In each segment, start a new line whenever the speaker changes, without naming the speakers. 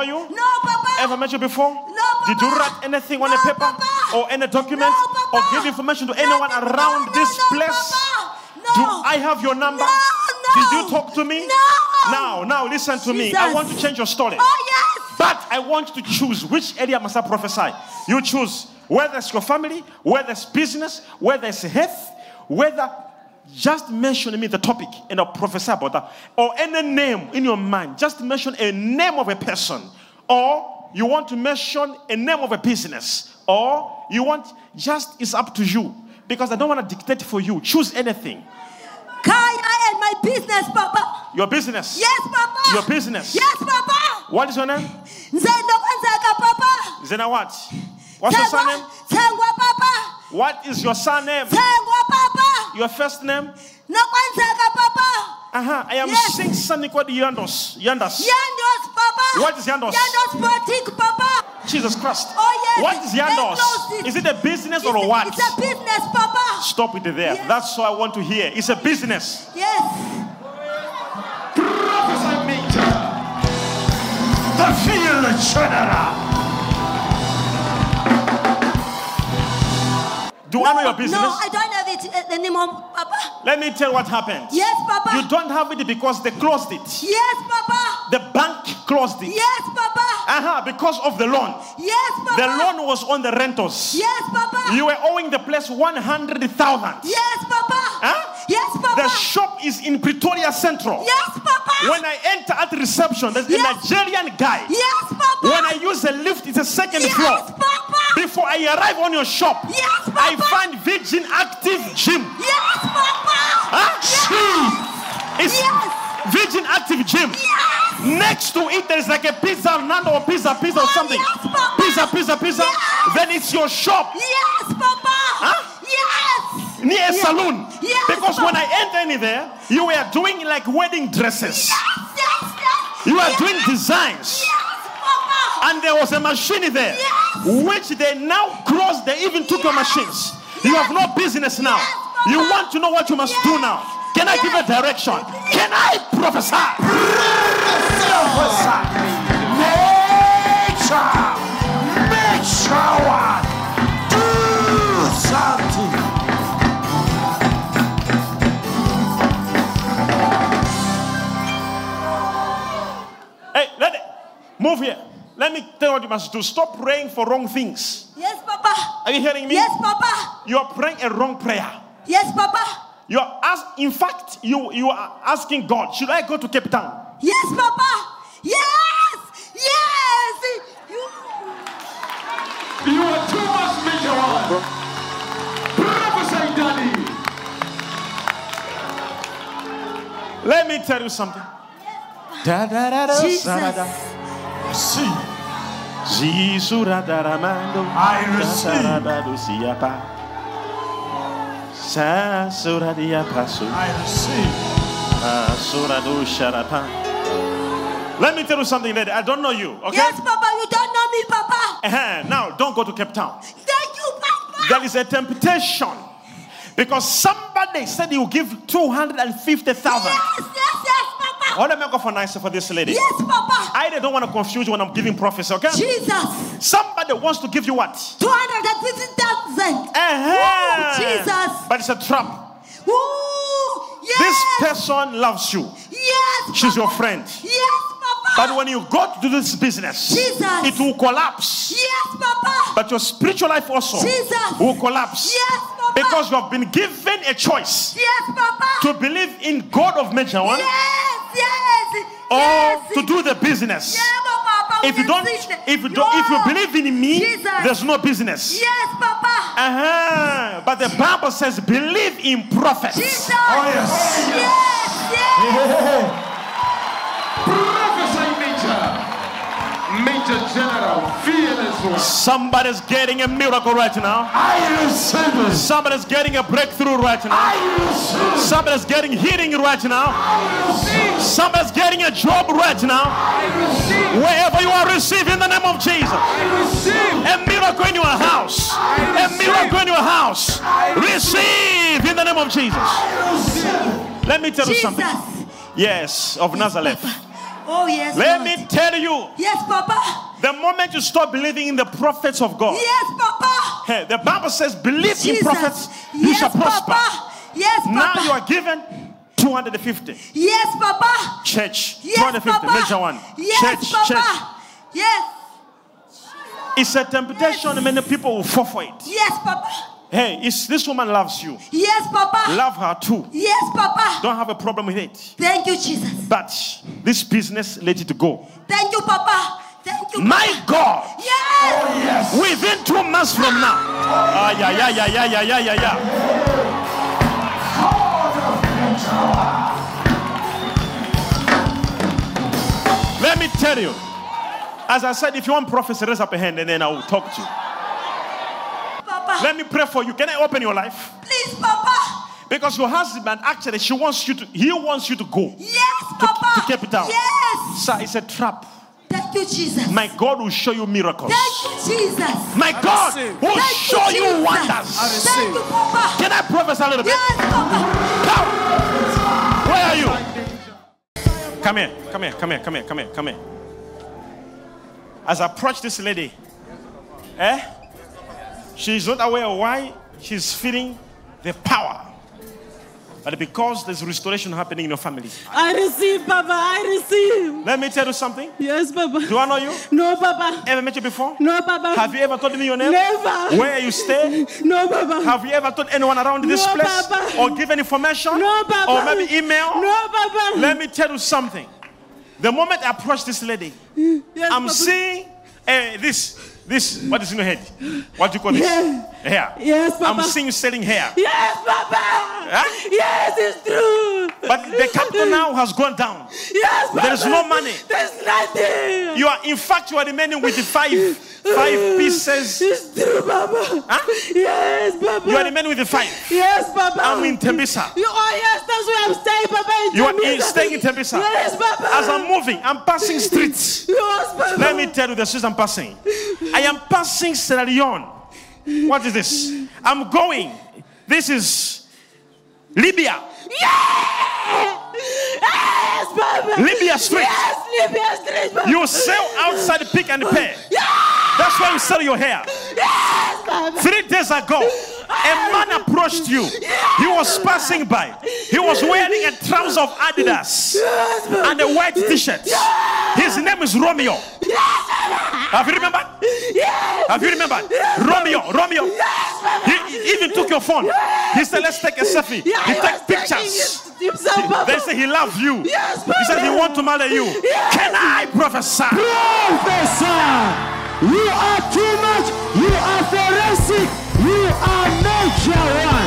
before you?
No, Papa.
Ever met you before?
No, Papa.
Did you write anything on a
No,
paper
Papa.
or any document
No, Papa.
or give information to anyone around this place?
Papa.
Do
No.
I have your number?
No.
Did you talk to me?
No.
Now listen to me. I
Jesus.
want to change your story.
Oh, yes.
But I want you to choose which area must I prophesy. You choose whether it's your family, whether it's business, whether it's health, whether just mention to me the topic and I'll prophesy about that. Or any name in your mind. Just mention a name of a person. Or you want to mention a name of a business. Or you want, just, it's up to you. Because I don't want to dictate for you. Choose anything.
Kaya and my business, Papa.
Your business.
Yes, Papa.
Your business.
Yes, Papa.
What is your name?
Nzenda Papa.
Zena what? What's your surname?
Tengwa Papa.
What is your surname?
Tengwa Papa.
Your first name?
Nokwanzeka Papa.
I am seeing something called Yandos. Yandas.
Yandos, Papa.
What is Yandos?
Yandos Boutique, Papa.
Jesus Christ.
Oh, yes.
What is Yandos? Is it a business or a what?
It's a business, Papa.
Stop it there.
Yes.
That's what I want to hear. It's a business.
Yes.
Prophesy Major. The field general.
Do I know your business?
No, I don't have it anymore, Papa.
Let me tell you what happened.
Yes, Papa.
You don't have it because they closed it.
Yes, Papa.
The bank closed it.
Yes, Papa.
Because of the loan.
Yes, Papa.
The loan was on the rentals.
Yes, Papa.
You were owing the place 100,000.
Yes, Papa.
Huh?
Yes, Papa.
The shop is in Pretoria Central.
Yes, Papa.
When I enter at the reception, there's a Nigerian guy.
Yes, Papa.
When I use the lift, it's a second floor.
Yes, Papa.
Before I arrive on your shop,
Yes, Papa.
I find Virgin Active Gym.
Yes, Papa.
Huh? It's Virgin Active Gym.
Yes.
Next to it, there's like a pizza, nando or pizza or something.
Yes, Papa.
Pizza.
Yes.
Then it's your shop.
Yes, Papa.
Huh?
Yes.
Near a salon.
Yes,
Because
Papa.
when I enter in there, you were doing like wedding dresses.
Yes.
You were doing designs.
Yes, Papa.
And there was a machine there.
Yes.
Which they now closed. They even took your machines. You have no business now.
Yes,
You want to know what you must do now. Can I give a direction? Can I prophesy?
Make shower. Do something.
Hey, move here. Let me tell you what you must do. Stop praying for wrong things.
Yes, Papa.
Are you hearing me?
Yes, Papa.
You are praying a wrong prayer.
Yes, Papa.
You are in fact, you are asking God, should I go to Cape Town?
Yes, Papa. Yes.
You are too much, Major One. Prophesy, Daddy.
Let me tell you something.
Jesus.
See,
I
receive.
Let me tell you something, lady. I don't know you, okay?
Yes, Papa. You don't know me, Papa.
Now, don't go to Cape Town.
Thank you, Papa.
There is a temptation. Because somebody said he will give 250,000.
Yes, Papa.
What am I going for nicer for this lady?
Yes, Papa.
I don't want to confuse you when I'm giving prophecy, okay?
Jesus.
Somebody wants to give you what?
250,000. Jesus.
But it's a trap.
Ooh, yes.
This person loves you.
Yes.
She's your friend.
Yes, Papa.
But when you go to do this business,
Jesus.
it will collapse.
Yes, Papa.
But your spiritual life also
Jesus.
will collapse.
Yes, Papa.
Because you have been given a choice
Yes, Papa.
to believe in God of Major One or to do the business.
Yes, Papa.
If you believe in me,
Jesus.
there's no business.
Yes, Papa.
But the Bible says believe in prophets.
Jesus.
Oh, yes.
Yes.
Prophesy, Major General, fearless one.
Somebody's getting a miracle right now.
I receive it.
Somebody's getting a breakthrough right now.
I receive it.
Somebody's getting healing right now.
I receive it.
Somebody's getting a job right now.
I receive it.
Wherever you are, receive in the name of Jesus.
I receive
A miracle in your house. A miracle in your house. Receive in the name of Jesus. Let me tell you something. Yes, of Nazareth.
Oh, yes,
Let
Lord.
me tell you,
Yes, Papa.
the moment you stop believing in the prophets of God,
Yes, Papa.
hey, the Bible says, believe in
Jesus.
prophets, you
Yes,
shall prosper.
Papa. Yes, Papa.
Now you are given 250.
Yes, Papa.
Church,
Yes,
250,
Papa.
major one.
Yes,
Church,
Papa.
church.
Yes.
It's a temptation, many people will fall for it.
Yes, Papa.
Hey, this woman loves you.
Yes, Papa.
Love her too.
Yes, Papa.
Don't have a problem with it.
Thank you, Jesus.
But this business, let it go.
Thank you, Papa. Thank you, Papa.
My God,
Yes.
within 2 months from now. Let me tell you. As I said, if you want prophecy, raise up a hand and then I will talk to you.
Papa.
Let me pray for you. Can I open your life?
Please, Papa.
Because your husband actually, he wants you to go.
Yes, Papa.
To Cape Town.
Yes.
Sir, it's a trap.
Thank you, Jesus.
My God will show you miracles.
Thank you, Jesus.
My God
receive.
will
Thank
show you
Jesus.
wonders.
Thank you, Papa.
Can I prophesy a little bit?
Yes, Papa.
Now, where are you? Come here. As I approach this lady, she's not aware of why she's feeling the power. But because there's restoration happening in your family.
I receive, Papa. I receive.
Let me tell you something.
Yes, Papa.
Do I know you?
No, Papa.
Ever met you before?
No, Papa.
Have you ever told me your name?
Never.
Where you stay?
No, Papa.
Have you ever told anyone around this
No,
place?
Papa.
Or given information?
No, Papa.
Or maybe email?
No, Papa.
Let me tell you something. The moment I approach this lady,
Yes,
I'm
Papa.
seeing this, what is in your head? What do you call this?
Yeah.
Hair.
Yes, Papa.
I'm seeing you selling hair.
Yes, Papa.
Huh?
Yes, it's true.
But the capital now has gone down.
Yes, Papa.
There is no money.
There's nothing.
You are remaining with the five pieces.
It's true, Papa.
Huh?
Yes, Papa.
You are remaining with the 5.
Yes, Papa.
I'm in Tembisa.
Oh, yes, that's where I'm staying, Papa.
You are staying in Tembisa.
Yes, Papa.
As I'm moving, I'm passing streets.
Yes, Papa.
Let me tell you the streets I'm passing. I am passing Sierra Leone. What is this? I'm going. This is Libya.
Yes, Papa.
Libya street.
Yes, Libya street, Papa.
You sell outside the Pick and Pay. That's why you sell your hair.
Yes, Papa.
3 days ago, a man approached you. He was passing by. He was wearing a trouser of Adidas
Yes, Papa.
and a white t-shirt. His name is Romeo. Have you remembered?
Yes.
Have you remembered? Romeo. He even took your phone. He said, let's take a selfie.
Yeah,
He
was
took
taking
pictures.
himself, Papa.
They say he loves you.
Yes,
He said he
Papa.
wants to marry you.
Yes.
Can I prophesy?
Professor, you are too much. You are forensic. You are major one.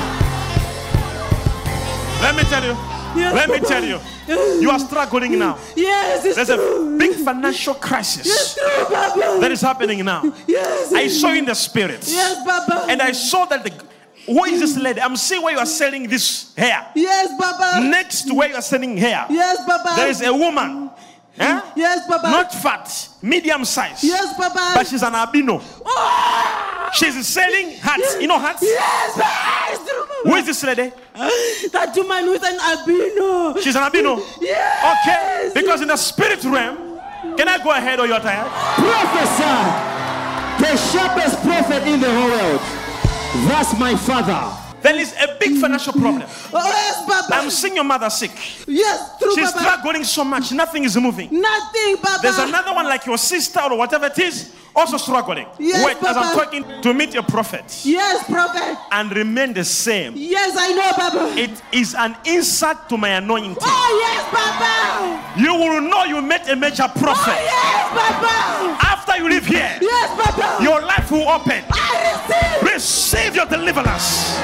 Let me tell you.
Yes,
Let me
Papa.
tell you. You are struggling now.
Yes, it's
There's
true.
a big financial
It's
crisis
true, Papa.
that is happening now.
Yes.
I saw in the spirit.
Yes, Papa.
And I saw that who is this lady? I'm seeing where you are selling this hair.
Yes, Papa.
Next to where you are selling hair,
Yes, Papa.
there is a woman.
Yes, Papa.
Not fat, medium size.
Yes, Papa.
But she's an albino.
Oh!
She's selling hats. You know hats?
Yes, Papa. It's true, Papa.
Who is this lady?
That woman with an albino.
She's an albino.
Yes.
Okay. Because in the spirit realm, can I go ahead or you're tired?
Professor, the sharpest prophet in the whole world. That's my father.
There is a big financial problem.
Oh, yes, Papa.
I'm seeing your mother sick.
Yes, true,
She's
Papa.
struggling so much, nothing is moving.
Nothing, Papa.
There's another one like your sister or whatever it is, also struggling.
Yes,
Wait, as I'm
Papa.
talking to meet a prophet
Yes, Prophet.
and remain the same.
Yes, I know, Papa.
It is an insult to my anointing.
Oh, yes, Papa.
You will know you met a major prophet.
Oh, yes, Papa.
After you leave here,
Yes, Papa.
your life will open.
I receive.
Receive your deliverance.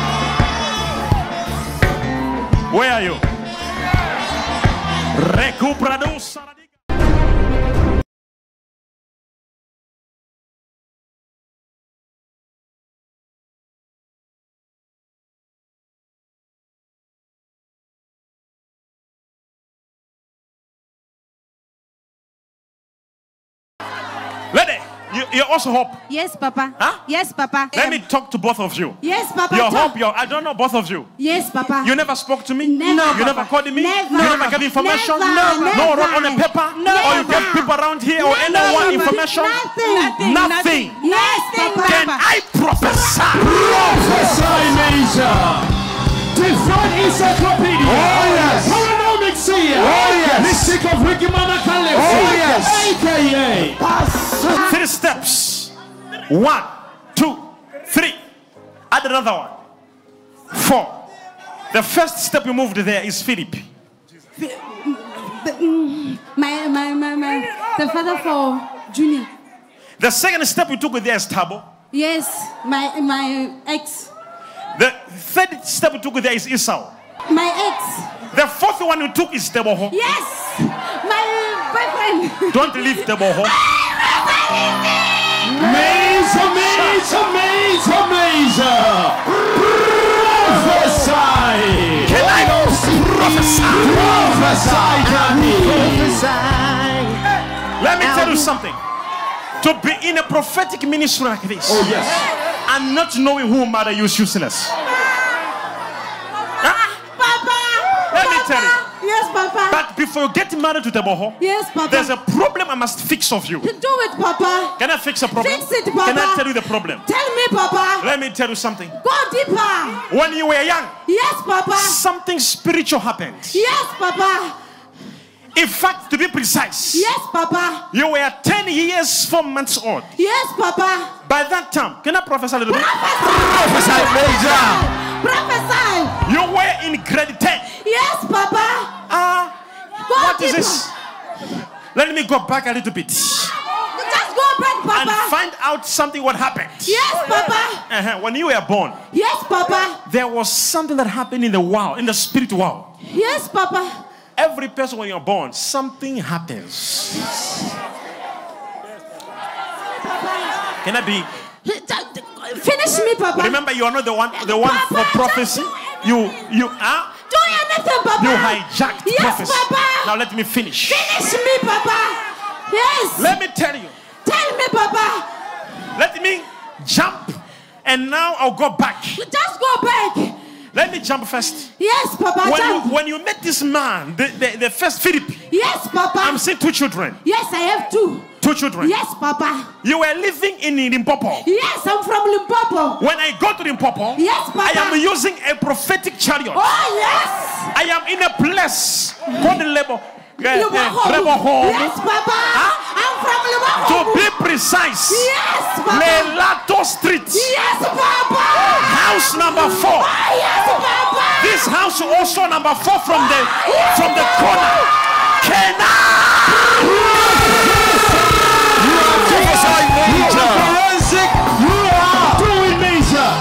Where are you? Recuperado Saradiga. Lady, you're also hope.
Yes, Papa.
Huh?
Yes, Papa.
Let me talk to both of you.
Yes, Papa.
Your
Talk.
hope, I don't know both of you.
Yes, Papa.
You never spoke to me?
Never. No,
You never
Papa.
called me?
Never.
You never gave information?
Never.
No,
Never.
wrote on a paper?
No.
Or you gave people around here or
Never.
anyone information?
Nothing.
Nothing.
Yes, Papa.
Can I prophesy?
Prophesy major. Different encyclopedia. Oh yes. Paranomic seer. Oh yes. Mystic of Ricky Manakale. Oh yes. AKA.
3 steps. 1, 2, 3. Add another one. 4. The first step you moved there is Philip.
The father for Junior.
The second step you took there is Tabo.
Yes, my ex.
The third step you took there is Esau.
My ex.
The fourth one you took is Teboho.
Yes, my boyfriend.
Don't leave Teboho.
Major. Prophesy.
Can I prophesy?
Prophesy, Daddy.
Let me tell you something. To be in a prophetic ministry like this,
Oh yes.
and not knowing who mother you is useless.
Papa.
Let me tell you.
Yes, Papa.
But before you get married to Teboho,
Yes, Papa.
there's a problem I must fix of you.
Do it, Papa.
Can I fix a problem?
Fix it, Papa.
Can I tell you the problem?
Tell me, Papa.
Let me tell you something.
Go deeper.
When you were young,
Yes, Papa.
something spiritual happened.
Yes, Papa.
In fact, to be precise,
Yes, Papa.
you were 10 years, 4 months old.
Yes, Papa.
By that time, can I prophesy a little bit?
Prophesy, major.
Prophesy.
You were in grade 10.
Yes, Papa. Go
What is
deeper.
this? Let me go back a little bit
Just go back,
and
Papa.
find out something what happened.
Yes, Papa.
When you were born,
Yes, Papa.
there was something that happened in the world, in the spirit world.
Yes, Papa.
Every person when you're born, something happens. Can I be?
Finish me, Papa.
Remember, you are not the one for
Papa,
prophecy. You
Do anything, Papa.
hijacked
Yes,
prophecy.
Papa.
Now let me finish.
Finish me, Papa. Yes.
Let me tell you.
Tell me, Papa.
Let me jump, and now I'll go back.
Just go back.
Let me jump first.
Yes, Papa. Jump.
When you met this man, the first Philip,
Yes, Papa.
I'm seeing 2 children.
Yes, I have 2.
2 children.
Yes, Papa.
You were living in Limpopo.
Yes, I'm from Limpopo.
When I go to Limpopo,
Yes, Papa.
I am using a prophetic chariot.
Oh, yes.
I am in a place called Lebo.
Limpopo. Yes, Papa. I'm from Limpopo.
To be precise,
Yes, Papa.
Lelato Street,
Yes, Papa.
house number 4.
Oh, yes, Papa.
This house also number 4 from the corner. Can I?
Forensic. You are doing major.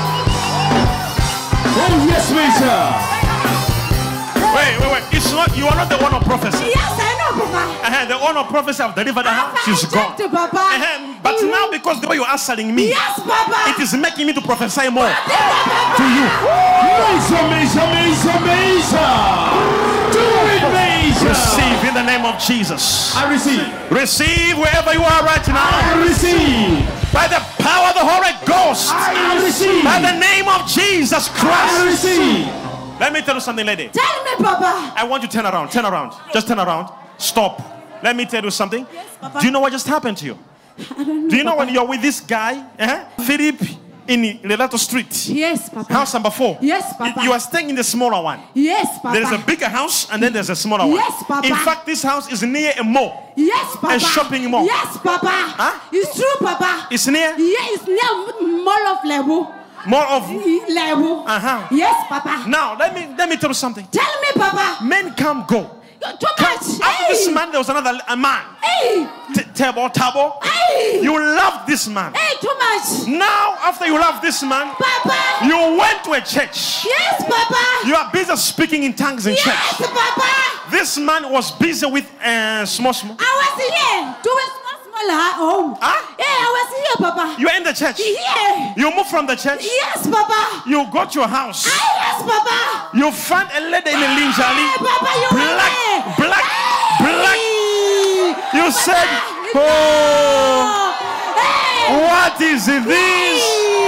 Oh yes, major.
Wait. It's not. You are not the one of prophecy.
Yes, I know, Papa.
The one of prophecy have delivered her. She's gone.
Rejected, Papa.
But now, because the way you're answering me,
Yes, Papa.
it is making me to prophesy more to you.
Major. Do it, major.
Receive in the name of Jesus.
I receive.
Receive wherever you are right
I
now.
receive.
By the power of the Holy Ghost.
I receive.
By the name of Jesus
I
Christ.
receive.
Let me tell you something, lady.
Tell me, Papa.
I want you to turn around. Turn around. Just turn around. Stop. Let me tell you something.
Papa.
Do you know what just happened to you? Do you know when you're with this guy, Philip, in Lelato Street,
Yes, Papa.
house number 4?
Yes, Papa.
You are staying in the smaller one.
Yes, Papa.
There is a bigger house and then there's a smaller one.
Yes, Papa.
In fact, this house is near a mall.
Yes, Papa.
A shopping mall.
Yes, Papa.
Huh?
It's true, Papa.
It's near
Yeah, it's near Mall of Lebu.
more of.
Lebu.
Uh-huh.
Yes, Papa.
Now let me tell you something.
Tell me, Papa.
Men come go.
You're too much.
After this man, there was another man.
Hey.
Tabo.
Hey.
You loved this man.
Hey, too much.
Now, after you love this man,
Papa.
you went to a church.
Yes, Papa.
You are busy speaking in tongues in
Yes,
church.
Papa.
This man was busy with small.
I was here doing small at home.
Huh?
Yeah, I was here, Papa.
You are in the church.
Here.
You move from the church.
Yes, Papa.
You go to your house.
Yes, Papa.
You find a lady in a lingerie.
Hey, Papa, you were
Black.
Hey.
You said,
Oh.
oh.
Hey.
What is this?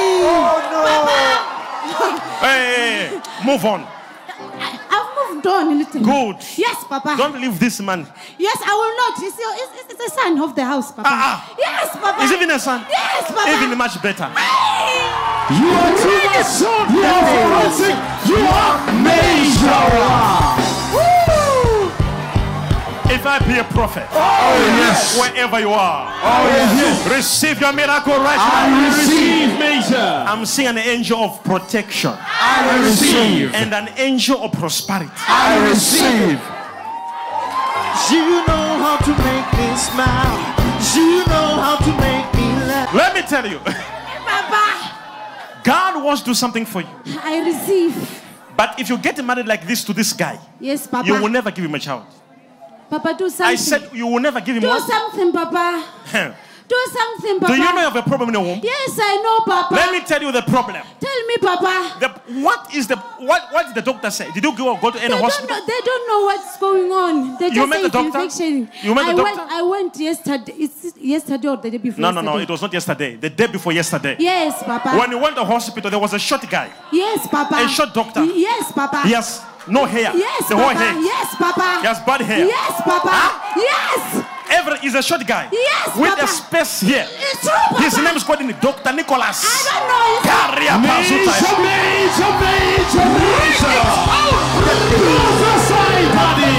Hey, move on.
I've moved on a little.
Good.
Yes, Papa.
Don't leave this man.
Yes, I will not. It's the son of the house, Papa. Yes, Papa.
Is even a son?
Yes, Papa.
Even much better.
You are too much. You are forensic. You are major.
If I be a prophet,
Yes.
wherever you are,
Yes.
receive your miracle right
I
now.
receive major.
I'm seeing an angel of protection
I receive.
and an angel of prosperity.
I receive.
You know how to make me smile. You know how to make me laugh.
Let me tell you,
Papa.
God wants to do something for you.
I receive.
But if you get married like this to this guy,
Yes, Papa.
you will never give him a child.
Papa, do something.
I said you will never give him
do
one.
something, Papa. Do something, Papa.
Do you know you have a problem in your womb?
Yes, I know, Papa.
Let me tell you the problem.
Tell me, Papa.
What did the doctor say? Did you go to any hospital?
They don't know what's going on. They
You
just
met
say
the
it's
doctor?
infection.
You met the doctor?
I went yesterday. It's yesterday or the day before.
No,
yesterday.
it was not yesterday. The day before yesterday.
Yes, Papa.
When you went to hospital, there was a short guy.
Yes, Papa.
A short doctor.
Yes, Papa.
He has no hair.
Yes,
the
Papa.
whole head.
Yes, Papa.
He has bad hair.
Yes, Papa.
Huh?
Yes.
He's a short guy.
Yes,
with
Papa.
a space here.
It's true, Papa.
His name is called Dr. Nicholas.
I don't know. It's
Career
Major,
Pazuta.
major, major, major. Prophesy, buddy.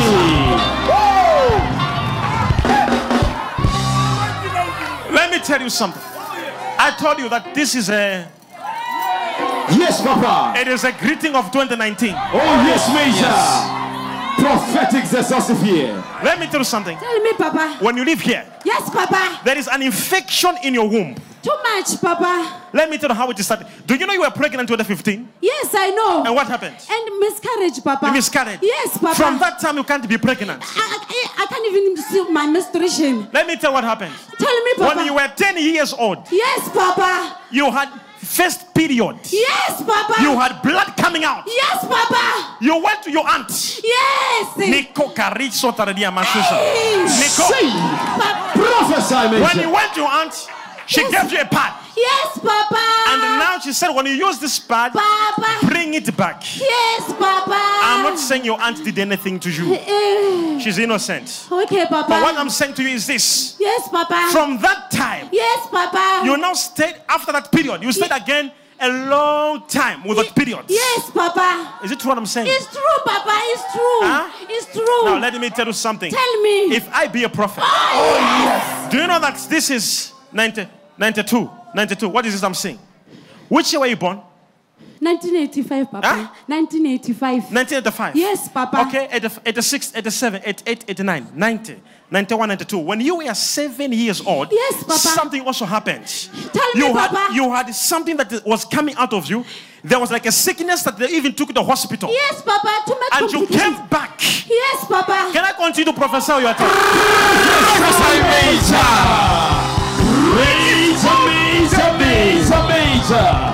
Let me tell you something. I told you that this is a
Yes, Papa.
it is a greeting of 2019.
Oh, yes, major. Prophetic Joseph here.
Let me tell you something.
Tell me, Papa.
When you live here,
Yes, Papa.
there is an infection in your womb.
Too much, Papa.
Let me tell you how it started. Do you know you were pregnant in 2015?
Yes, I know.
And what happened?
And miscarriage, Papa.
You miscarried.
Yes, Papa.
From that time, you can't be pregnant.
I can't even see my menstruation.
Let me tell you what happened.
Tell me, Papa.
When you were 10 years old,
Yes, Papa.
you had first period.
Yes, Papa.
You had blood coming out.
Yes, Papa.
You went to your aunt.
Yes.
Nico Carizo Taradia Masusa.
Hey.
Nico.
See.
Papa.
Prophesy,
When
major.
you went to your aunt, she
Yes.
gave you a pad.
Yes, Papa.
And now she said, when you use this pad,
Papa.
bring it back.
Yes, Papa.
I'm not saying your aunt did anything to you. She's innocent.
Okay, Papa.
But what I'm saying to you is this.
Yes, Papa.
From that time,
Yes, Papa.
you now stayed after that period. You stayed again a long time with that period.
Yes, Papa.
Is it true what I'm saying?
It's true, Papa. It's true.
Huh?
It's true.
Now let me tell you something.
Tell me.
If I be a prophet,
Oh, yes.
do you know that this is 92? 92. What is this I'm saying? Which year were you born?
1985, Papa.
Huh?
1985.
1985.
Yes, Papa.
Okay, 86, 87, 88, 89, 90, 91, 92. When you were 7 years old,
Yes, Papa.
something also happened.
Tell me, Papa.
You had something that was coming out of you. There was like a sickness that they even took to the hospital.
Yes, Papa. Too much
And you
complications.
came back.
Yes, Papa.
Can I continue to prophesy your time?
Prophesy, major. Major, major, major, major.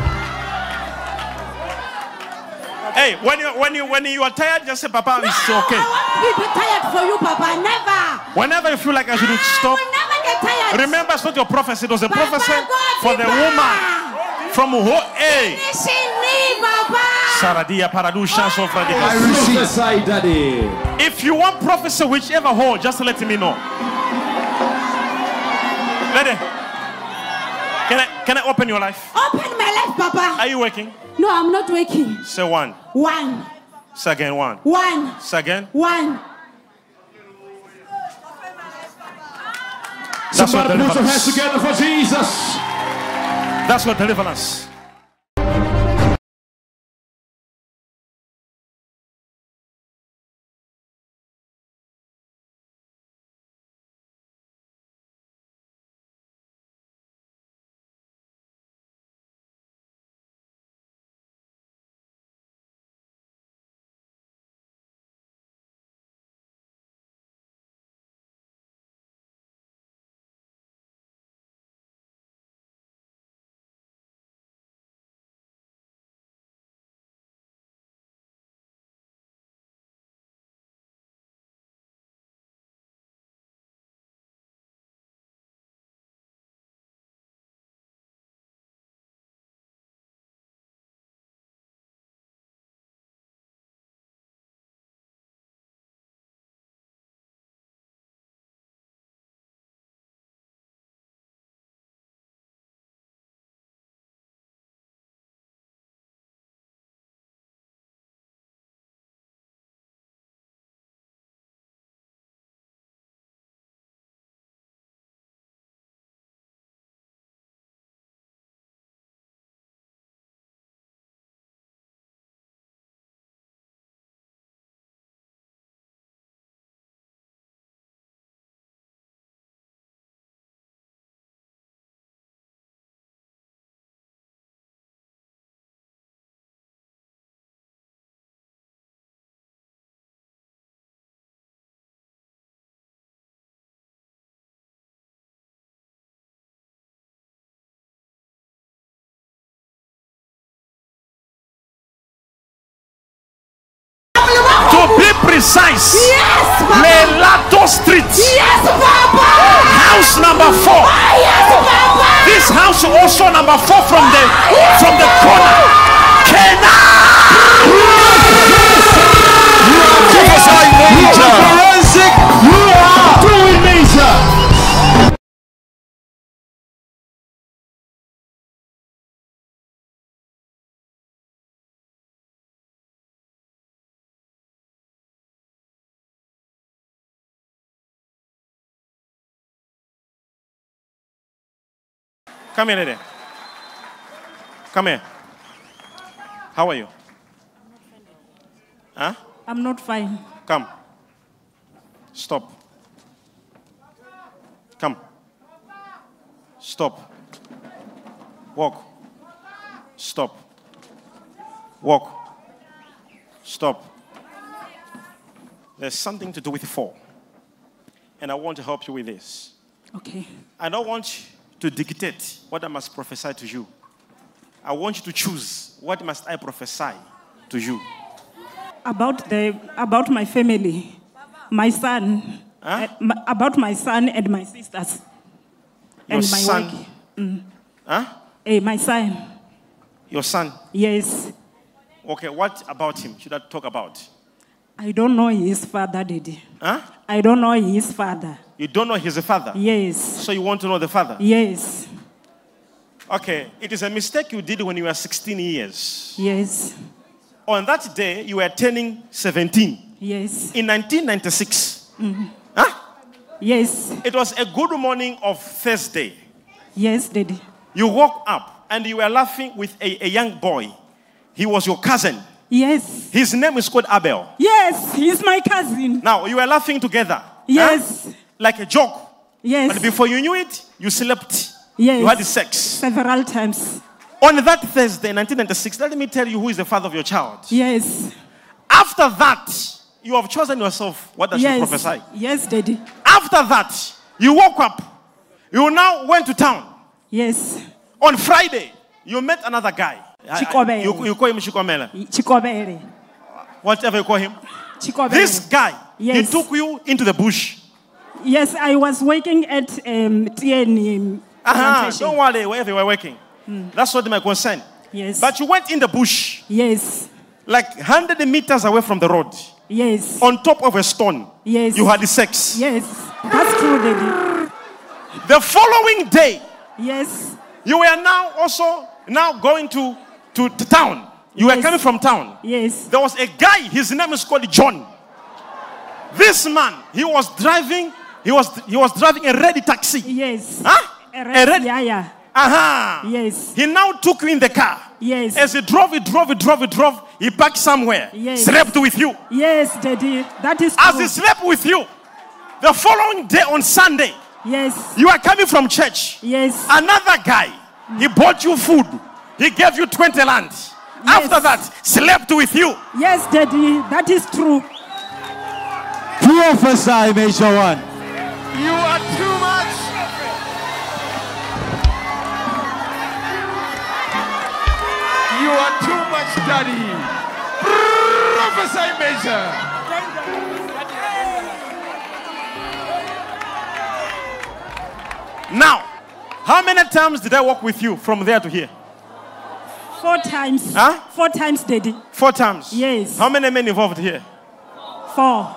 Hey, when you are tired, just say, Papa, it's okay.
I won't be tired for you, Papa. Never.
Whenever you feel like I should
I
stop,
will never get tired.
remember it's not your prophecy. It was a
Papa,
prophecy
God,
for the
Papa.
woman from hey.
Finishing me, Papa.
Saradia Paradusha
I
Sofradica.
prophesy, daddy.
If you want prophecy, whichever hole, just let me know. Ready? Can I open your life?
Open my life, Papa.
Are you working?
No, I'm not waking.
Say one.
One.
Say again one.
One.
Say again.
One.
That's what
Somebody put your hands
deliverance.
together for Jesus.
That's what deliverance. precise.
Yes, Papa.
Lelato Street.
Yes, Papa.
House number 4.
Yes, Papa.
This house also number 4 from the corner. Kena.
Forensic. You are doing major.
Come here, lady. Come here. How are you? Huh?
I'm not fine.
Come. Stop. Come. Stop. Walk. Stop. Walk. Stop. There's something to do with 4. And I want to help you with this.
Okay.
I don't want to dictate what I must prophesy to you. I want you to choose what must I prophesy to you.
About my family, my son,
Huh?
about my son and my sisters,
Your
and my
son.
work.
Huh?
My son.
Your son.
Yes.
Okay, what about him should I talk about?
I don't know his father, Daddy.
Huh?
I don't know his father.
You don't know he's a father?
Yes.
So you want to know the father?
Yes.
Okay, it is a mistake you did when you were 16 years.
Yes.
On that day, you were turning 17.
Yes.
In 1996. Huh?
Yes.
It was a good morning of Thursday.
Yes, Daddy.
You woke up and you were laughing with a young boy. He was your cousin.
Yes.
His name is called Abel.
Yes, he's my cousin.
Now, you were laughing together.
Yes.
Huh? Like a joke.
Yes.
But before you knew it, you slept.
Yes.
You had sex.
Several times.
On that Thursday, 1996, let me tell you who is the father of your child.
Yes.
After that, you have chosen yourself what I should
Yes.
prophesy.
Yes, Daddy.
After that, you woke up. You now went to town.
Yes.
On Friday, you met another guy.
Chikobele.
You call him Chikomela.
Chikobele.
Whatever you call him.
Chikobele.
This guy,
Yes.
he took you into the bush.
Yes, I was working at TN plantation.
Don't worry, wherever you were working. That's what my concern.
Yes.
But you went in the bush,
Yes.
like 100 meters away from the road,
Yes.
on top of a stone.
Yes.
You had sex.
Yes. That's true, Daddy.
The following day,
Yes.
you were now going to town. You were
Yes.
coming from town.
Yes.
There was a guy, his name is called John. This man, he was driving a red taxi.
Yes.
Huh?
A red. Yeah. Yes.
He now took you in the car.
Yes.
As he drove, he parked somewhere.
Yes.
Slept with you.
Yes, Daddy. That is
As
true.
he slept with you, the following day on Sunday,
Yes.
you are coming from church.
Yes.
Another guy, he bought you food. He gave you 20 land. After that, slept with you.
Yes, Daddy. That is true.
Prophesy, Major One.
You are too much. You are too much, Daddy. Prophesy, Major.
Now, how many times did I walk with you from there to here?
4 times.
Huh?
4 times, Daddy.
4 times.
Yes.
How many men involved here?
4.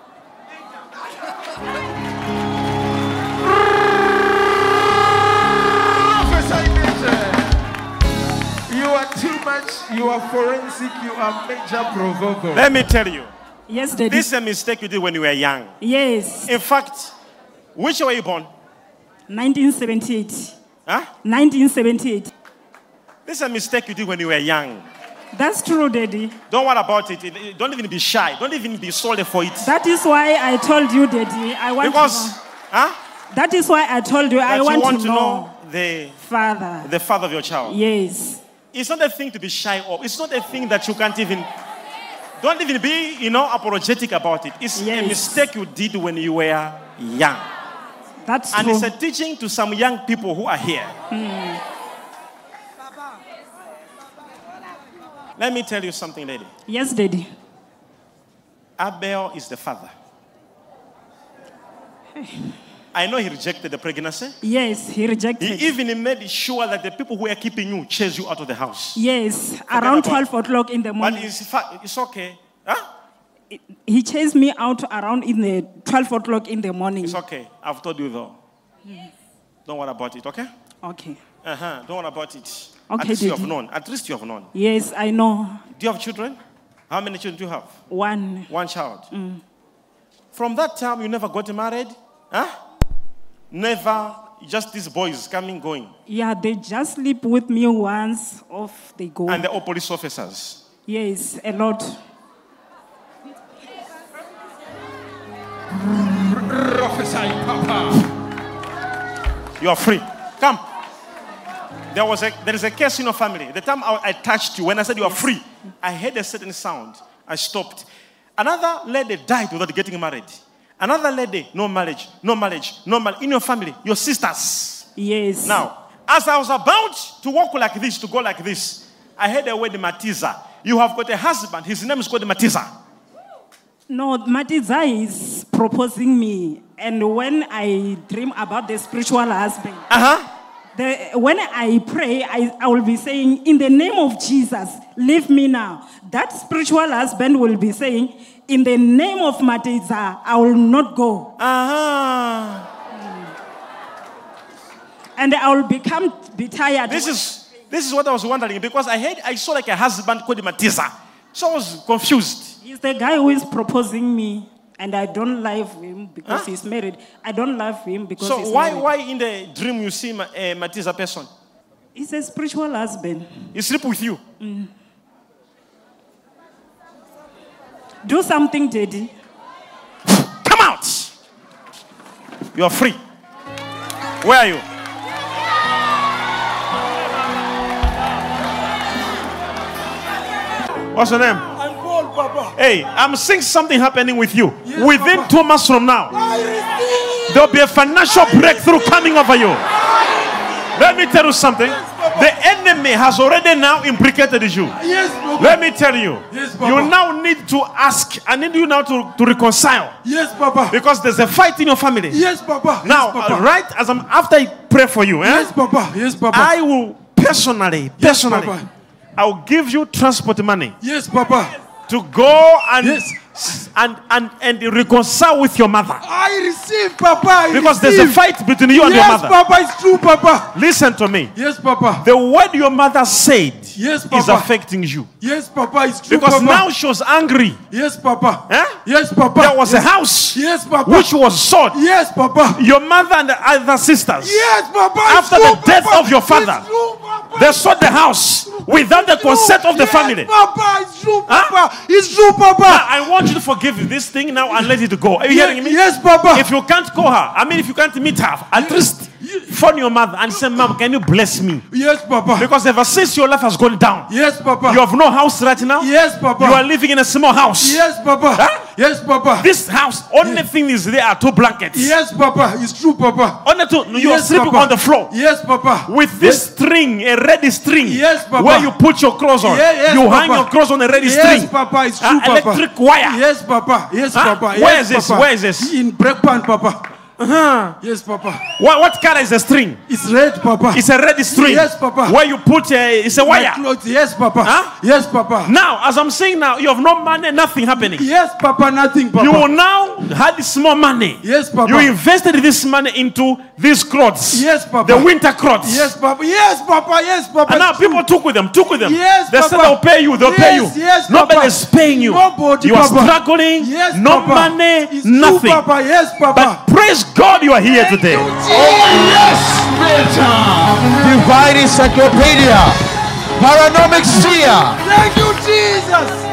Prophesy, Major. You are too much. You are forensic. You are Major Provoco.
Let me tell you.
Yes, Daddy.
This is a mistake you did when you were young.
Yes.
In fact, which year were you born?
1978.
Huh?
1978.
This is a mistake you did when you were young.
That's true, Daddy.
Don't worry about it. Don't even be shy. Don't even be sorry for it.
That is why I told you, Daddy. I want
Because,
to know.
huh?
That is why I told you
That
I
you
want to know.
the
Father.
father of your child.
Yes.
It's not a thing to be shy of. It's not a thing that you can't even. Don't even be, apologetic about it. It's
Yes.
a mistake you did when you were young.
That's
And
true.
it's a teaching to some young people who are here. Let me tell you something, lady.
Yes, Daddy.
Abel is the father. I know he rejected the pregnancy.
Yes, he rejected.
He even made sure that the people who were keeping you chase you out of the house.
Yes, around 12 o'clock in the
But
morning.
it's okay. Huh?
He chased me out around in the 12 o'clock in the morning.
It's okay. I've told you though. Don't worry about it, okay?
Okay.
Don't worry about it.
Okay,
At least you have
Daddy.
known. At least you have known.
Yes, I know.
Do you have children? How many children do you have?
One.
One child. From that time, you never got married? Huh? Never. Just these boys coming, going.
Yeah, they just sleep with me once, off they go.
And they're all police officers.
Yes, a lot.
Prophesy, Papa.
You are free. Come. There is a case in your family. The time I touched you, when I said you are free, I heard a certain sound. I stopped. Another lady died without getting married. Another lady, no marriage. In your family, your sisters.
Yes.
Now, as I was about to walk like this, to go like this, I heard the word Matiza. You have got a husband. His name is called Matiza.
No, Matiza is proposing me. And when I dream about the spiritual husband, when I pray, I will be saying, in the name of Jesus, leave me now. That spiritual husband will be saying, in the name of Matiza, I will not go. And I will be tired.
This is what I was wondering, because I saw like a husband called Matiza. So I was confused.
He's the guy who is proposing me. And I don't love him because he's married. I don't love him because he's married. So why
in the dream you see Matiza person?
He's a spiritual husband.
He sleep with you?
Do something, Daddy.
Come out! You are free. Where are you? What's your name?
Papa.
Hey, I'm seeing something happening with you.
Yes,
within
Papa.
2 months from now, there'll be a financial breakthrough coming over you. Let me tell you something. The enemy has already now implicated you.
Yes, Papa.
Let me tell you.
Yes, Papa.
You now need to ask. I need you now to reconcile.
Yes, Papa.
Because there's a fight in your family.
Yes, Papa.
Now,
yes, Papa.
right as after I pray for you,
Yes, Papa. Yes, Papa.
I will personally,
Papa.
I will give you transport money.
Yes, Papa.
To go and
Yes.
and reconcile with your mother.
I receive, Papa.
Because there's a fight between you and your mother.
Yes, Papa, it's true, Papa.
Listen to me.
Yes, Papa.
The word your mother said
Yes,
is
Papa.
affecting you.
Yes, Papa, it's true,
Because
Papa.
now she was angry.
Yes, Papa.
Eh?
Yes, Papa.
There was
yes.
a house
Yes, Papa.
which was sold.
Yes, Papa.
Your mother and the other sisters,
Yes, Papa.
after
it's
the
true,
death
Papa.
of your father,
It's true, Papa.
they sold the house without the consent of the
Yes,
family.
Papa, it's true,
Huh?
Papa. It's true, Papa.
Now, I want you to forgive this thing now and let it go. Are you hearing me?
Yes, Papa.
If you can't call her, if you can't meet her, at least phone your mother and say, Mom, can you bless me?
Yes, Papa.
Because ever since your life has gone down,
Yes, Papa.
you have no house right now.
Yes, Papa.
You are living in a small house.
Yes, Papa.
Huh?
Yes, Papa.
This house, only thing is there are 2 blankets.
Yes, Papa. It's true, Papa.
Only 2. You are
Yes,
sleeping
Papa.
on the floor.
Yes, Papa.
With this string, a red string.
Yes, Papa.
Where you put your clothes on.
Yes,
you
Papa.
hang your clothes on a red
Yes,
string.
Papa. It's true, Papa.
Electric wire.
Yes, Papa. Yes,
Huh?
Papa.
Where
Yes,
is this?
Papa.
Where is this?
In Breakpan, Papa. Yes, Papa.
What color is the string?
It's red, Papa.
It's a red string.
Yes, Papa.
Where you put it's a
My
wire.
clothes. Yes, Papa.
Huh?
Yes, Papa.
Now, as I'm saying now, you have no money, nothing happening.
Yes, Papa. Nothing, Papa.
You will now have this small money.
Yes, Papa.
You invested this money into these clothes.
Yes, Papa.
The winter clothes.
Yes, Papa. Yes, Papa. Yes, Papa.
And now
It's true.
people took with them.
Yes,
They said
Papa.
they'll pay you. They'll pay you.
Yes,
Nobody
Papa.
is paying you.
Nobody,
You are
Papa.
struggling.
Yes,
no
Papa.
money.
It's
Nothing.
True, Papa. Yes, Papa.
But praise God you are here today.
Yes, Peter.
Divine Encyclopedia. Paranomic Seer. Thank you, Jesus.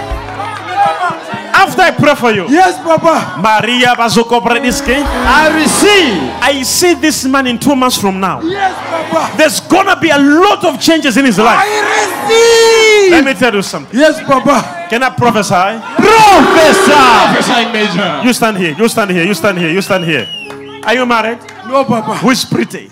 After I pray for you,
Yes, Papa.
Maria Bazoko Brediske,
I receive.
I see this man in 2 months from now.
Yes, Papa.
There's gonna be a lot of changes in his life.
I receive.
Let me tell you something.
Yes, Papa.
Can I prophesy?
Professor.
Prophesy, Major.
You stand here. You stand here. You stand here. You stand here. Are you married?
No, Papa.
Who is pretty?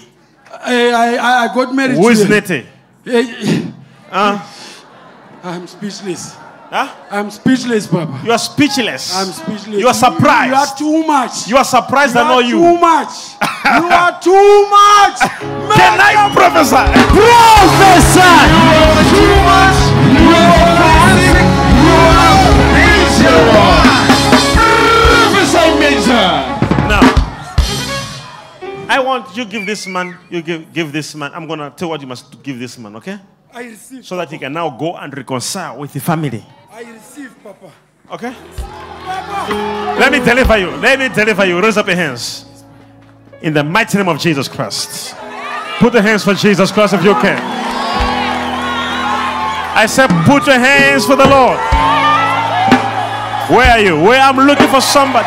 I got married.
Who is
today.
netty?
I'm speechless.
Huh?
I'm speechless, Papa.
You are speechless.
I'm speechless.
You are surprised.
You are too much.
You are surprised I know you.
Too much. You are too much.
Can I prophesy?
Prophesy. You are too much. You are classic. You are major. Prophesy major.
Now, I want you give this man. You give this man. I'm gonna tell what you must give this man. Okay?
I receive.
So that he can now go and reconcile with the family.
I receive, Papa.
Okay?
Papa.
Let me deliver you. Let me deliver you. Raise up your hands. In the mighty name of Jesus Christ. Put the hands for Jesus Christ if you can. I said, put your hands for the Lord. Where are you? Where? I'm looking for somebody.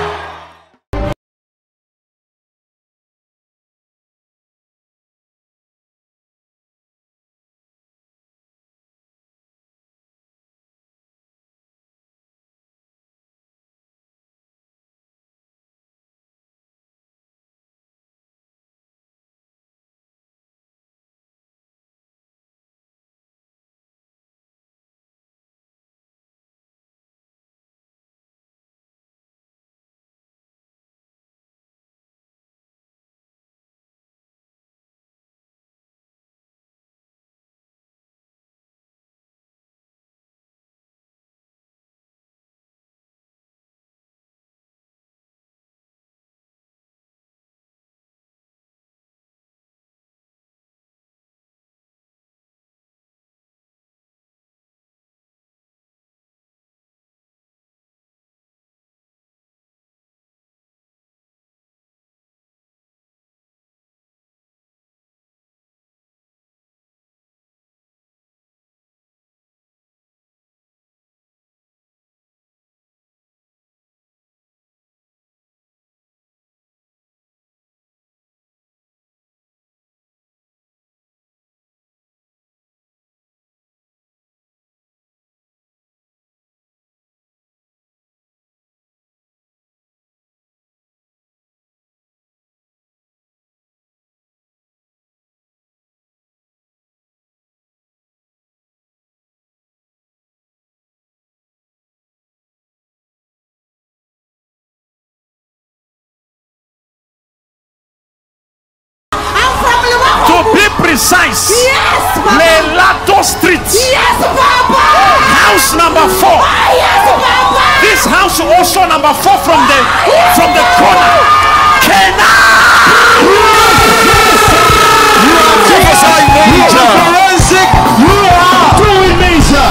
Precise.
Yes, Papa.
Lelato Street.
Yes, Papa.
House number 4.
Yes, Papa.
This house also number 4 from the corner. Kena.
You are prophesying major. Forensic. You are doing major.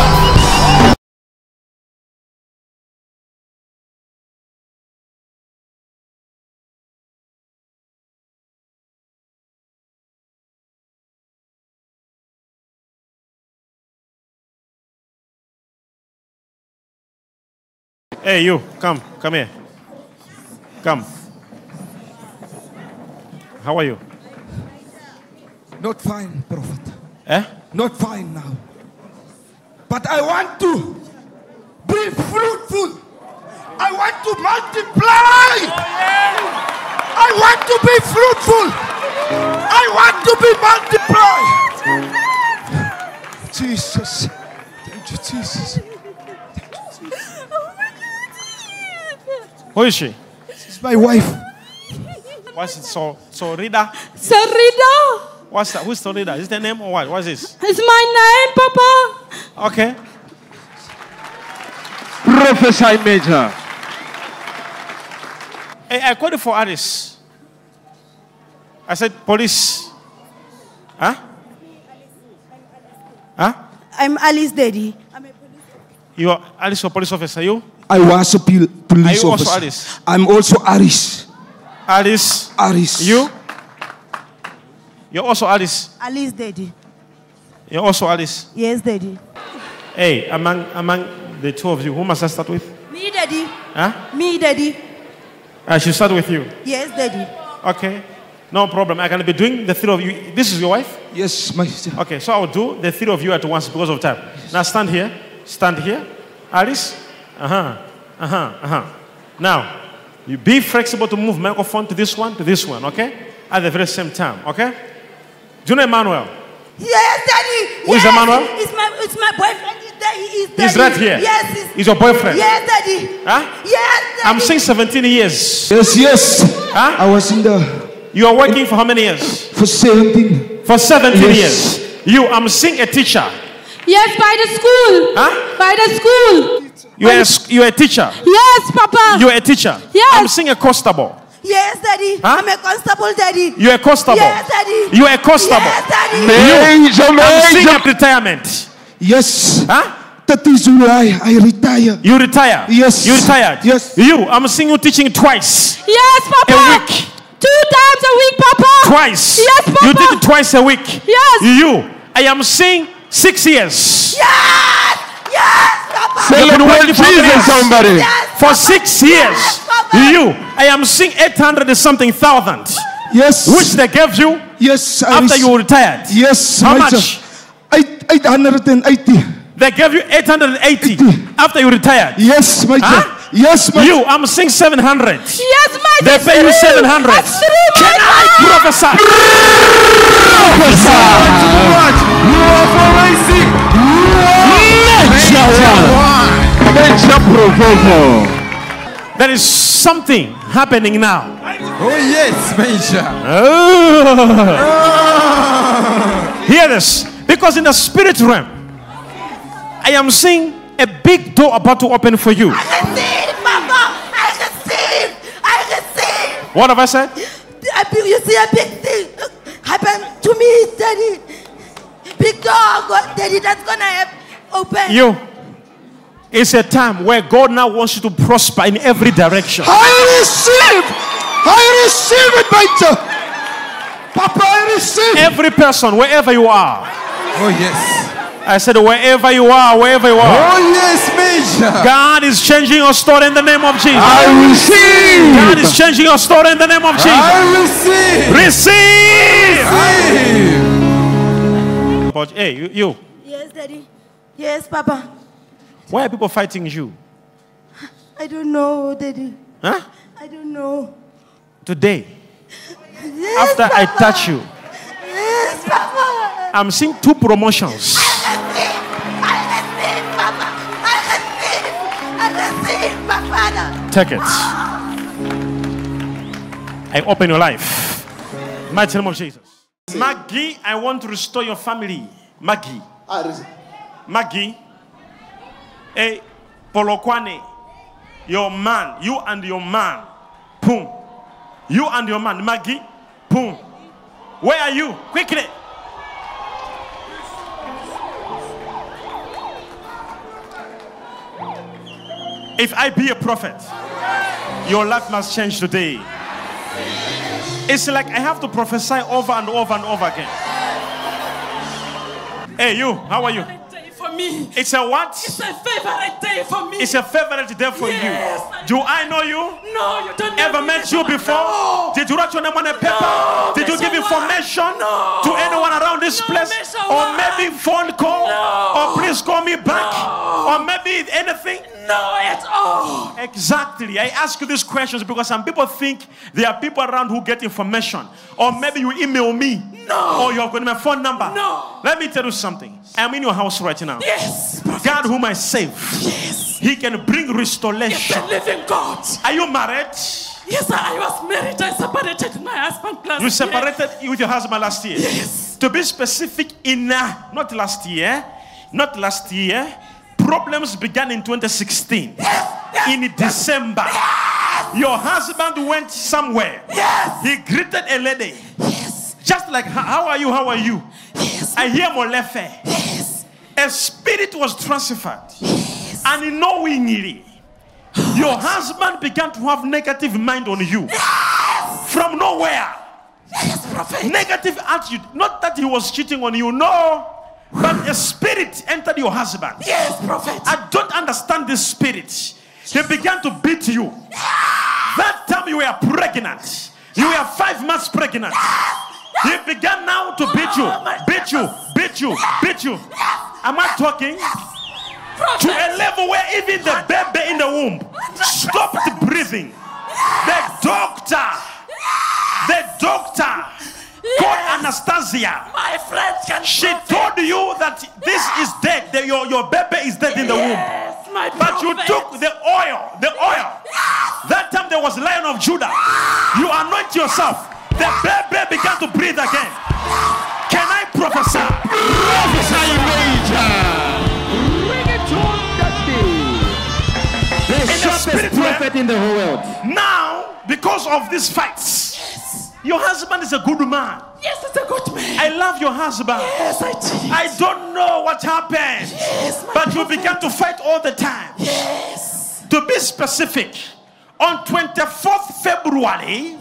Hey, you, come here. Come. How are you?
Not fine, Prophet.
Eh?
Not fine now. But I want to be fruitful. I want to multiply. I want to be fruitful. I want to be multiplied. Jesus. Thank you, Jesus.
Who is she?
This is my wife.
What's it? Sorida?
Sarida.
What's that? Who's Sorida? Is the name or what? What's this?
It's my name, Papa.
Okay.
Prophesy major.
Hey, I called you for Alice. I said, police. Huh? Huh?
I'm Alice Daddy.
You are Alice, a police officer. You?
I was a police
Are you
officer.
also Alice?
I'm also Aris.
Alice.
Aris.
You? You're also Alice.
Alice Daddy.
You're also Alice.
Yes, Daddy.
Hey, among the two of you, who must I start with?
Me, Daddy.
Huh?
Me, Daddy.
I should start with you.
Yes, Daddy.
Okay. No problem. I can be doing the three of you. This is your wife?
Yes, my sister.
Okay, so I will do the three of you at once because of time. Now stand here. Stand here. Alice. Now, you be flexible to move microphone to this one, okay? At the very same time, okay? Do you know Emmanuel?
Yes, Daddy.
Who is Emmanuel?
It's my boyfriend. Daddy is
He's
Daddy.
right here.
Yes,
He's your boyfriend.
Yes, Daddy.
Huh?
Yes, Daddy.
I'm saying 17 years.
Yes.
Huh?
I was in the
You are working for how many years?
for 17.
For 17
Yes.
years. You, I'm seeing a teacher.
Yes, by the school.
Huh?
By the school.
You are a teacher.
Yes, Papa.
You are a teacher.
Yes.
I'm seeing a constable.
Yes, Daddy.
Huh?
I'm a constable, Daddy.
You are a constable.
Yes, Daddy.
You are a constable.
Yes, Daddy.
I'm seeing a retirement.
Yes.
Huh?
30 July, I retire.
You retire.
Yes.
You retired.
Yes.
You, I'm seeing you teaching twice.
Yes, Papa.
A week.
2 times a week, Papa.
Twice.
Yes, Papa.
You did it twice a week.
Yes.
You, I am seeing 6 years.
Yes. Yes, Papa.
You've been working for how many years?
somebody.
Yes,
For
Papa.
6 years.
Yes, Papa.
You, I am seeing 800 and something thousand,
Yes.
which they gave you
Yes. I
after
rec-
you retired.
Yes.
How
Major.
much?
880.
They gave you 880 after you retired.
Yes, Major.
Huh?
Yes, Major.
You, I'm seeing 700.
Yes, my
They pay you 700. Can I prophesy?
You are forensic. Major proposal.
There is something happening now.
Oh yes, Major.
Hear this. Because in the spirit realm, I am seeing a big door about to open for you.
I can see it, Papa. I can see it. I can see it.
What have I said?
You see a big thing happen to me, Daddy. Big door, Daddy, that's gonna open.
You. It's a time where God now wants you to prosper in every direction.
I receive it, Major. Papa, I receive.
Every person, wherever you are.
Oh yes.
I said, wherever you are, wherever you are.
Oh yes, Major.
God is changing your story in the name of Jesus.
I receive.
God is changing your story in the name of Jesus.
I receive.
Receive. But hey, you.
Yes, Daddy. Yes, Papa.
Why are people fighting you?
I don't know, Daddy.
Huh?
I don't know.
Today,
Yes,
after I
Papa.
touch you,
Yes, Papa.
I'm seeing 2 promotions.
I can see it, Papa. I can see it, Papa.
Take it. I open your life. Mighty name of Jesus. Maggie, I want to restore your family. Maggie. Maggie. Hey, Polokwane. Your man. You and your man. Boom. You and your man. Maggie. Boom. Where are you? Quickly. If I be a prophet, your life must change today. It's like I have to prophesy over and over and over again. Hey, you, how are you?
Day for me.
It's a what?
It's a favorite day for me.
It's a favorite day for
Yes.
you. Do I know you?
No, you don't
Ever
know
met
me.
you before?
No.
Did you write your name on a paper?
No,
Did you give
Mr.
information
No.
to anyone around this
No,
place?
Mr.
Or
One.
maybe phone call?
No.
Or please call me back?
No.
Or maybe anything?
No, at all.
Exactly. I ask you these questions because some people think there are people around who get information. Or maybe you email me.
No.
Or you have got my phone number.
No.
Let me tell you something. I'm in your house right now.
Yes, prophet.
God whom I save.
Yes.
He can bring
Yes,
restoration.
the living God.
Are you married?
Yes, sir, I was married. I separated my husband last
You
year.
separated with your husband last year.
Yes.
To be specific, not last year. Not last year. Problems began in 2016. In December. Your husband went somewhere.
Yes.
He greeted a lady.
Yes.
Just like, how are you? How are you?
Yes.
I hear Molefe.
Yes.
A spirit was transferred. And unknowingly, your husband began to have negative mind on you. From nowhere.
Yes, prophet.
Negative attitude. Not that he was cheating on you, no. But a spirit entered your husband.
Yes, prophet.
I don't understand this spirit. He began to beat you. That time you were pregnant. You were 5 months pregnant. He began now to beat you. Beat you. Beat you. Beat you. Am I talking? To a level where even the baby in the womb stopped breathing. The doctor called Anastasia.
My friend can
She
profit.
told you that this is dead, that your baby is dead in the womb.
Yes, my
But you
prophet.
took the oil. That time there was Lion of Judah. You anoint yourself. The baby began to breathe again. Can I prophesy?
Prophesy major. Bring it to that day. The sharpest prophet in the whole world.
Now, because of these fights, your husband is a good man.
Yes, it's a good man.
I love your husband.
Yes, I did.
I don't know what happened,
Yes, my
but you
prophet.
began to fight all the time.
Yes.
To be specific, on 24th February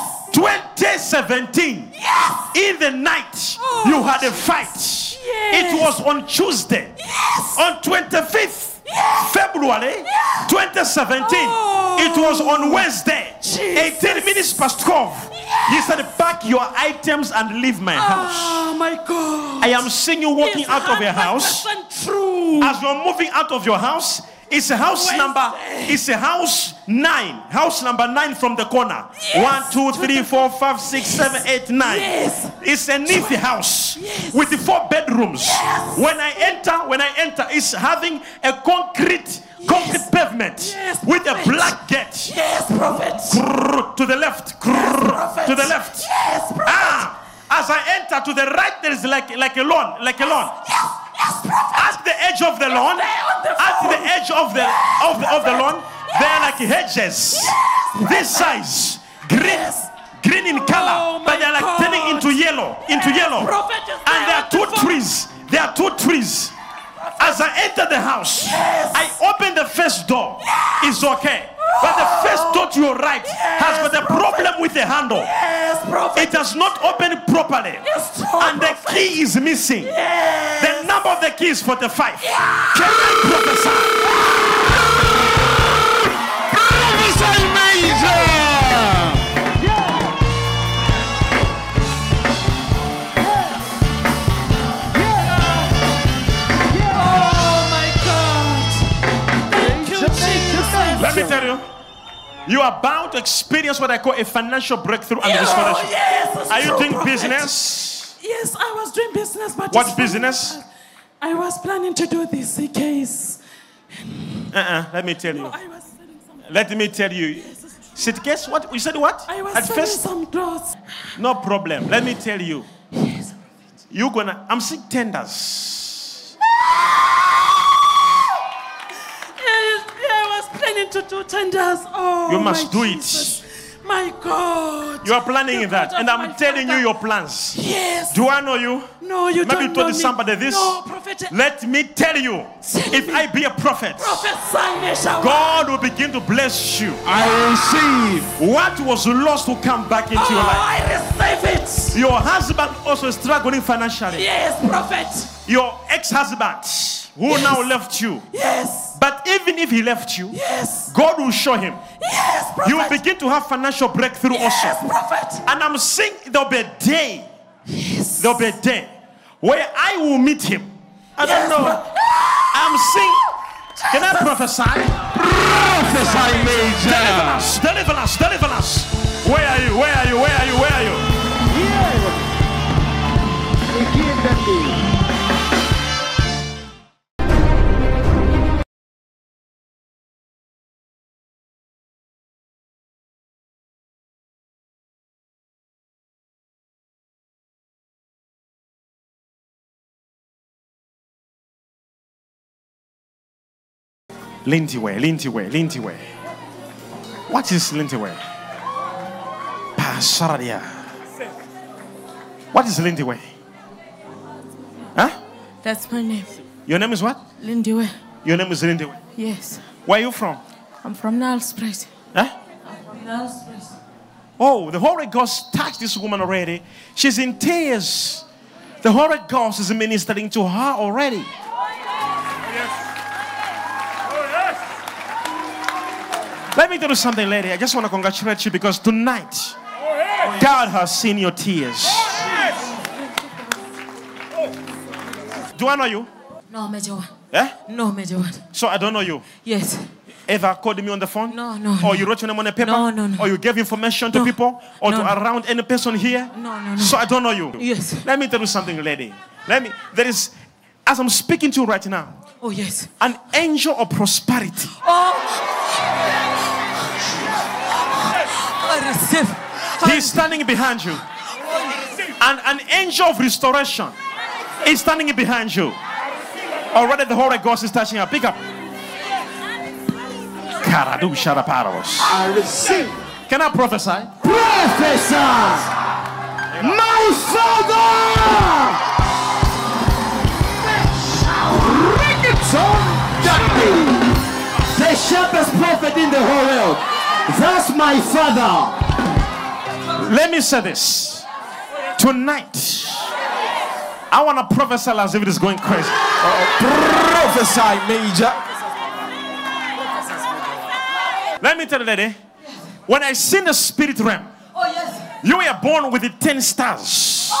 2017, in the night, you had a fight. It was on Tuesday. On 25th February 2017, it was on Wednesday, 18 minutes past 12. He said, pack your items and leave my house.
Oh my God.
I am seeing you walking out of your house.
100% true.
As you're moving out of your house, it's a house number. It's a house 9. House number 9 from the corner. 1, 2, 3, 4, 5, 6, 7, 8, 9.
Yes.
It's a neat house with the 4 bedrooms. When I enter, it's having a concrete pavement with a black gate.
Yes, prophet.
To the left.
prophet.
To the left.
Yes, prophet.
As I enter to the right, there is like a lawn.
Yes, prophet.
At the edge of the lawn, there are like hedges. This size, green in color,
Oh
but they're
my
like turning
God.
into yellow.
Prophet is
And there are 2
wonderful.
trees. There are 2 trees. As I enter the house, I open the first door. It's okay. But the first door to your right has got a problem with the handle.
Yes, prophet.
It does not open properly.
Yes,
And the key is missing. The number of the key is 45. Can I prophesy?
Prophesy major.
Oh my God. Thank you, Jesus.
Let me tell you, you are bound to experience what I call a financial breakthrough and restoration.
Yes, it's
Are you
true,
doing
prophet.
business?
Yes, I was doing business, but
What
it's
business?
I was planning to do this case.
Let me tell you.
I was selling some.
Let me tell you. Sit case? What? You said what?
I was
At
selling
first?
some clothes.
No problem. Let me tell you. I'm seeing tenders.
Yes, I was planning to do tenders. Oh,
You must
my
do
Jesus. My God.
You are planning
The
that.
God
And
of
I'm
my
telling you
father.
your plans.
Yes.
Do I know you?
No, you
Maybe
don't
you told
know me.
somebody this.
No, prophet.
Let me tell you. If I be a prophet,
Prophesy,
God will begin to bless you.
I receive.
What was lost will come back into your life.
I receive it.
Your husband also is struggling financially.
Yes, prophet.
Your ex-husband who now left you.
Yes.
But even if he left you,
Yes.
God will show him.
Yes, prophet.
You will begin to have financial breakthrough
Yes,
also.
prophet.
And I'm saying there'll be a day.
Yes.
There'll be a day where I will meet him. I don't know. I'm saying, can I prophesy?
Prophesy major.
Deliver us. Where are you?
Begin that day.
Lintiwe. What is Lintiwe? Pasaradia. What is Lintiwe? Huh?
That's my name.
Your name is what?
Lindiwe.
Your name is Lintiwe.
Yes.
Where are you from?
I'm from Nalspruit.
Huh?
From Nalspruit.
Oh, the Holy Ghost touched this woman already. She's in tears. The Holy Ghost is ministering to her already. Let me tell you something, lady. I just want to congratulate you because tonight, God has seen your tears. Do I know you?
No, Major One.
Eh?
No, Major One.
So I don't know you.
Yes.
ever called me on the phone?
No.
Or you wrote your name on a paper?
No.
Or you gave information to people? Or to around any person here?
No.
So I don't know you.
Yes.
Let me tell you something, lady. There is, as I'm speaking to you right now,
Oh, yes.
an angel of prosperity.
Oh. I receive.
He's standing behind you. And an angel of restoration is standing behind you. Already the Holy Ghost is touching you. Pick up.
I receive.
Can I prophesy?
Prophesy. My father. The sharpest prophet in the whole world. That's my father.
Let me say this. Tonight, I want to prophesy as if it is going crazy.
Prophesy, major.
Let me tell you, lady. When I see the spirit realm, you were born with the 10 stars.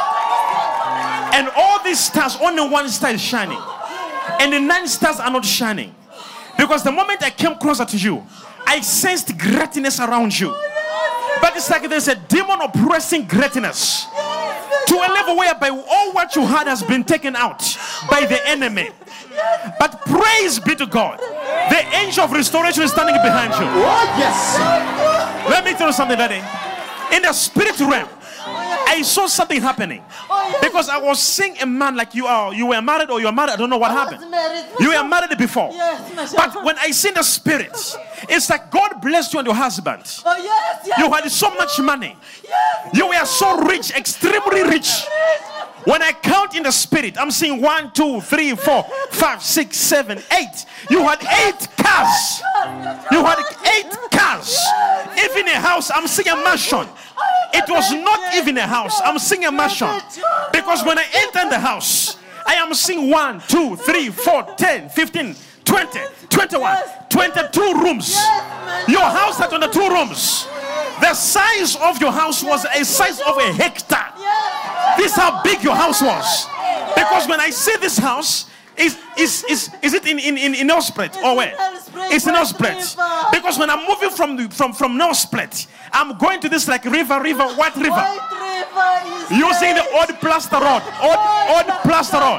And all these stars, only one star is shining. And the 9 stars are not shining. Because the moment I came closer to you, I sensed greatness around you. But it's like there's a demon oppressing greatness to a level whereby all what you had has been taken out by the enemy. But praise be to God, the angel of restoration is standing behind you.
Oh, yes.
Let me tell you something, daddy. In the spirit realm, I saw something happening. Because I was seeing a man like you were married or you are married. I don't know what happened. You were married before. But when I see the spirit, it's like God blessed you and your husband. You had so much money. You were so rich, extremely rich. When I count in the spirit, I'm seeing 1, 2, 3, 4, 5, 6, 7, 8. You had 8 cars. You had 8 cars. Even a house, I'm seeing a mansion. It was not even a house. I'm seeing a mansion. Because when I enter the house, I am seeing 1, 2, 3, 4, 10, 15, 20, 21, 22 rooms. Your house had 22 rooms. The size of your house was a size of a hectare. This is how big your house was. Because when I see this house, is it in Nelspret or where? It's in Nelspret. Because when I'm moving from Nelspret, I'm going to this like White River. Using the old plaster road. Old plaster road.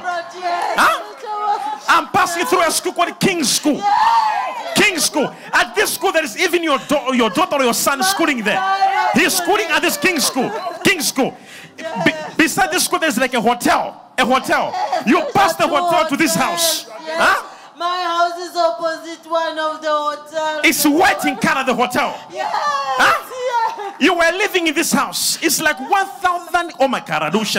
Huh? I'm passing through a school called King's School. King's School. At this school, there is even your daughter or your son schooling there. He's schooling at this King's School. King's School. Beside this school, there's like a hotel. You pass the hotel to this house. Huh?
My house is opposite one of the hotels.
It's white in color, the hotel.
Yes.
Huh? You were living in this house. It's like 1,000. Oh my God. It's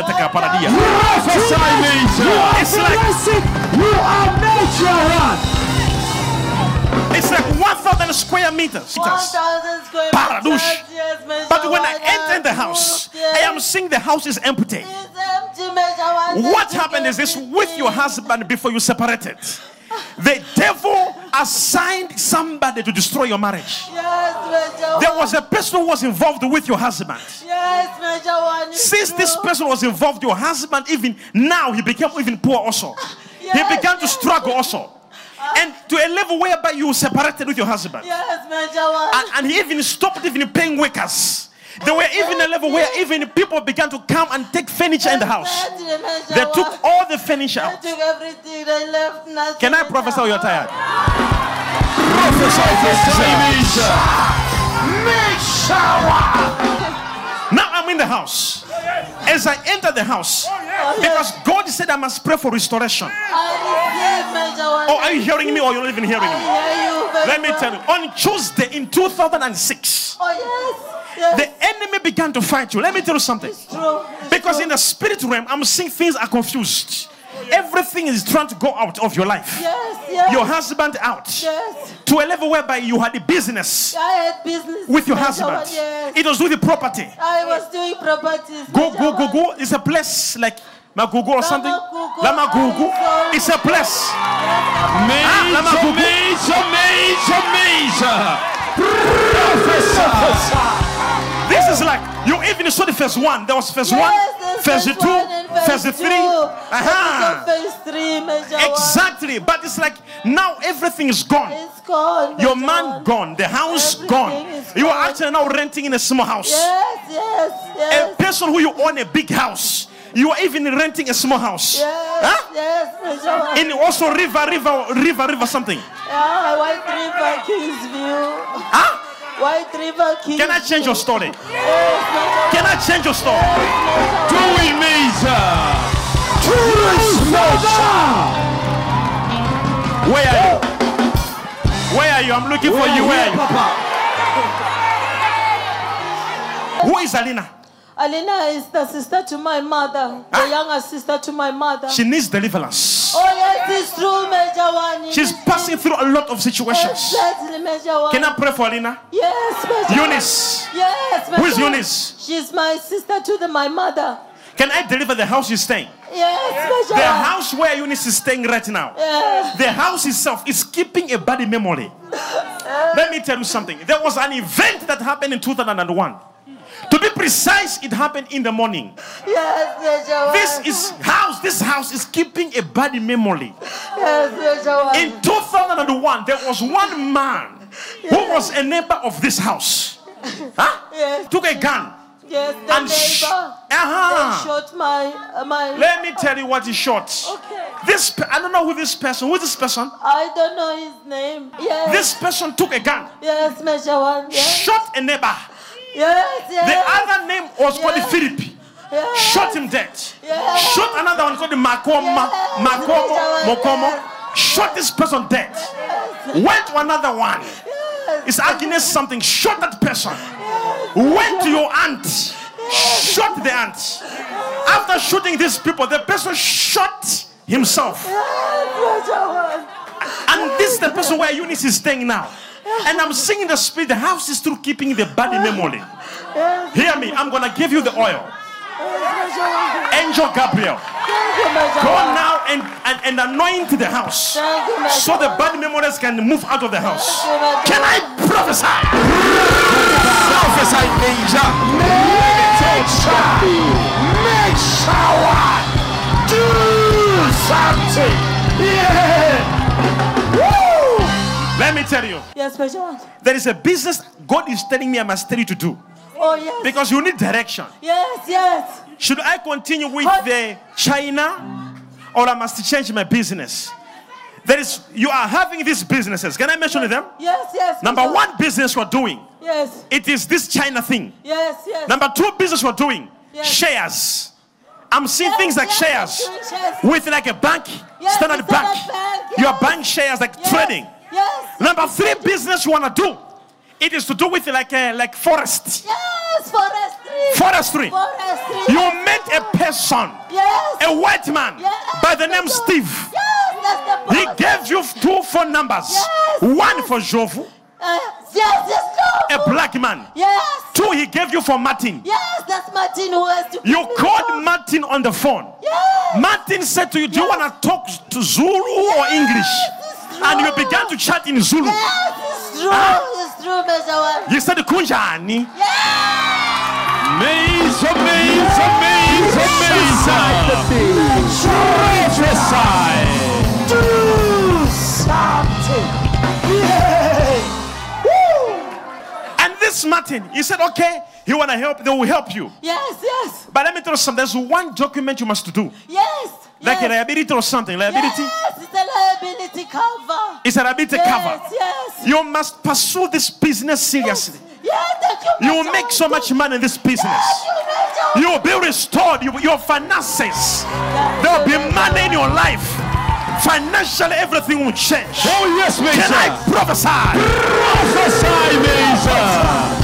like
you are natural.
It's like 1,000 square meters.
1,000 square meters. Yes,
but when I enter the house, I am seeing the house is empty. What happened is this: with your husband before you separated, the devil assigned somebody to destroy your marriage.
Yes,
there was a person who was involved with your husband.
Yes,
since this person was involved, your husband, even now, he became even poor also. Yes, he began to struggle also. And to a level whereby you separated with your husband.
Yes,
and he even stopped even paying workers. There were even a level where even people began to come and take furniture in the house. They took all the furniture out.
They took everything. They left nothing.
Can I prophesy or you're tired? Now I'm in the house. As I enter the house, because God said I must pray for restoration. Oh, are you hearing me or you're not even hearing me? Let me tell you, on Tuesday in 2006, the enemy began to fight you. Let me tell you something. Because in the spirit realm, I'm seeing things are confused. Everything is trying to go out of your life. Your husband out. To a level whereby you had a business.
I had business
with your husband. It was with the property.
I was doing properties.
Go. It's a place like Magugu or something. Lamagugu. It's a place.
Major.
This is like, you even saw the phase 1. There was phase 1, phase 2, phase 3.
Phase 3, Major One.
Exactly. But it's like, now everything is gone.
It's gone.
Your
Major
man
One.
gone. The house
Everything
gone.
is
You are
gone.
actually now renting in a small house.
Yes.
A person who you own a big house. You are even renting a small house.
Yes, Major One.
In also river something.
White River, Kingsview.
Huh?
White River, Kingsview.
Can I change your story?
Yes, Major One.
Can I change your story?
Do it, Major.
Where are you? Where are you? I'm looking for you. Where are you? Who is Alina?
Alina is the sister to my mother, the younger sister to my mother.
She needs deliverance.
Oh yes, it's true, Major One.
She's passing through a lot of situations.
Exactly, Major One.
Can I pray for Alina?
Yes, Major
Eunice.
One. Yes, Major
Who is
One.
Eunice?
She's my sister to my mother.
Can I deliver the house you're staying?
Yes, Major
The
One.
house where Eunice is staying right now.
Yes.
The house itself is keeping a bad memory. Let me tell you something. There was an event that happened in 2001. To be precise, it happened in the morning.
Yes, Major One.
This house is keeping a bad memory.
Yes, Major One.
In 2001, there was one man who was a neighbor of this house.
Yes.
Took a gun.
Yes, the
And
neighbor. They shot my.
Let me tell you what he shot.
Okay.
I don't know who this person. Who is this person?
I don't know his name. Yes.
This person took a gun.
Yes, Major One. Yes.
Shot a neighbor.
Yes.
The other name was called
Yes.
Philip.
Yes.
Shot him dead.
Yes.
Shot another one called Makomo. Shot this person dead. Went to another one. It's against something. Shot that person. Went to your aunt. Shot the aunt. After shooting these people, the person shot himself. And this is the person where Eunice is staying now. And I'm seeing the spirit. The house is still keeping the bad memory. Hear me. I'm going to give you the oil. Angel Gabriel. Go now and anoint the house. So the bad memories can move out of the house. Can I prophesy? Prophesy, Major.
Make shower. Do something. Yeah.
Let me tell you.
Yes, Major One.
There is a business God is telling me I must tell you to do.
Oh, yes.
Because you need direction.
Yes.
Should I continue with the China or I must change my business? You are having these businesses. Can I mention them?
Yes.
Number one business we're doing.
Yes.
It is this China thing.
Yes.
Number two business we're doing.
Yes.
Shares. I'm seeing things like shares.
Shares.
With like a bank.
Yes,
Standard Bank.
Yes.
You are buying shares like trading.
Yes.
Number three business you want to do. It is to do with like forest.
Yes,
Forestry. You met a person.
Yes.
A white man.
Yes.
By the name Steve.
Yes, that's the
He gave you 2 phone numbers.
Yes.
One for Jovu.
Yes, no.
A black man.
Yes.
2 he gave you for Martin.
Yes, that's Martin who has to.
You called Martin on the phone.
Yes.
Martin said to you, do you want to talk to Zulu or English? And you began to chat in Zulu.
Yes, it's true. It's true, Major One.
You said Kunjani.
Major. Prophesy.
Do something.
And this Martin, he said, okay, he want to help, they will help you.
Yes.
But let me tell you something, there's one document you must do.
Yes.
Like a liability or something. Liability?
Yes, it's a liability cover.
It's a liability cover.
Yes.
You must pursue this business seriously.
Yes,
You will make so much money in this business. You will be restored. Your finances. There will be money in your life. Financially, everything will change.
Oh, yes, Major.
Can I prophesy?
Prophesy, Major.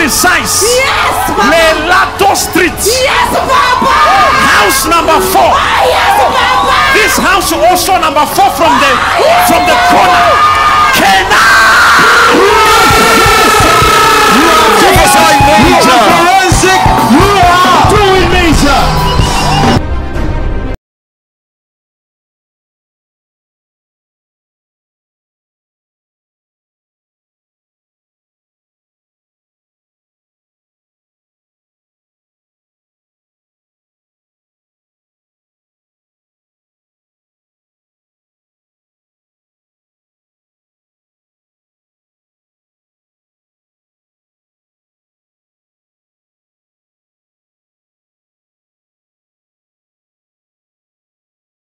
precise.
Yes, Papa.
Lelato Street.
Yes, Papa.
House number 4.
Yes, Papa.
This house also number 4 from the corner.